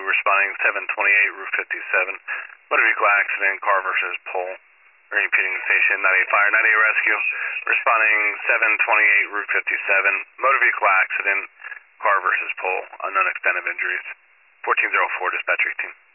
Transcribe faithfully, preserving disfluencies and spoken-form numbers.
responding seven twenty-eight Route fifty-seven. Motor vehicle accident, car versus pole. Repeating station nine eight fire, nine eight rescue. Responding seven twenty-eight Route fifty-seven. Motor vehicle accident, car versus pole. Unknown extent of injuries. fourteen oh four dispatch eighteen.